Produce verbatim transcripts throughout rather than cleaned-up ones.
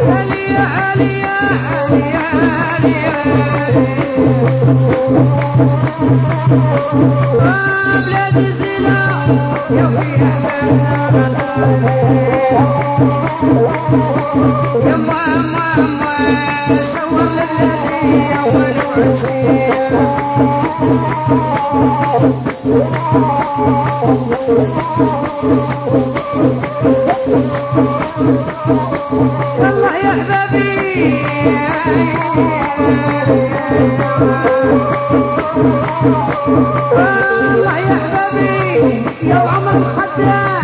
عليا عليا عليا عليا بلاد الزنا يا ويا يا ماما ماما شوى الذي اول وعشيه الله يا حبابي الله يا حبابي يا عمر الخدام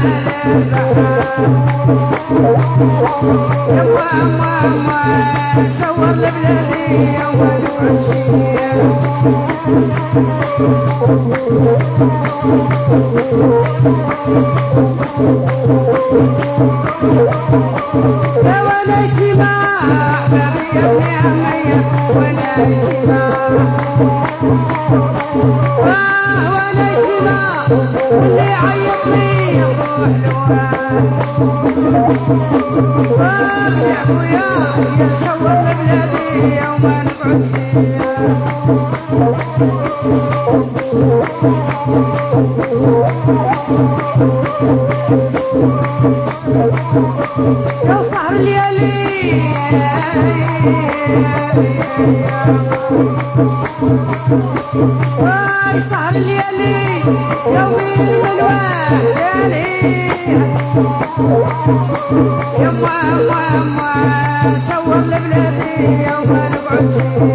يا ماما شوى البلادي اول وعشيه يا ولا اجتماع حبابي يا حمية ولا اجتماع ولا اجتماع واللي يعيط لي يروح له يا خويا يا شوى بلادي يوم نقعد يا سهر الليالي واي سهر الليالي يا ويل والوالي يا ماما ماما شوى لبلادي يوم نقعد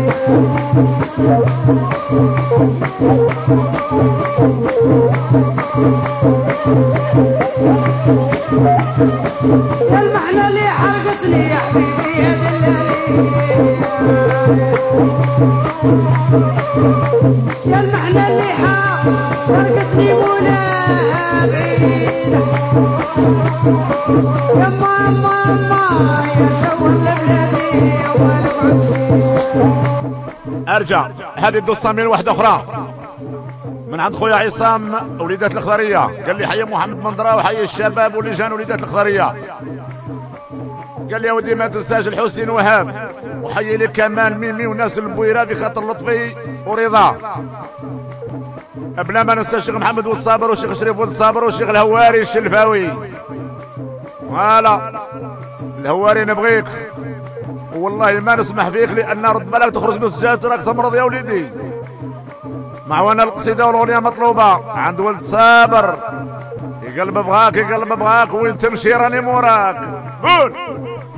يا المحنة اللي حرقت لي يا حبيبي يا دلالي يا المحنة اللي حرقت لي منابي يا ماما ماما يا شوى لبلادي وانا ارجع هذه الدوسة من واحدة اخرى من عند خويا عصام وليدات الخضرية، قال لي حي محمد منظرة وحي الشباب ولجان وليدات الخضرية. قال لي يا ودي ما تنساش الحسين وهاب، وحي لي كمال ميمي وناس البويرة بخاطر لطفي ورضا. بلا ما ننسى الشيخ محمد ولد صابر والشيخ شريف ولد صابر والشيخ الهواري الشلفاوي. فوالا الهواري نبغيك والله ما نسمح فيك، لان رد بالك تخرج من السجاد راك تمرض يا وليدي. معونا القصيده والاغنيه مطلوبه عند ولد صابر. يقلب بغاك يقلب بغاك وين تمشي راني موراك. قول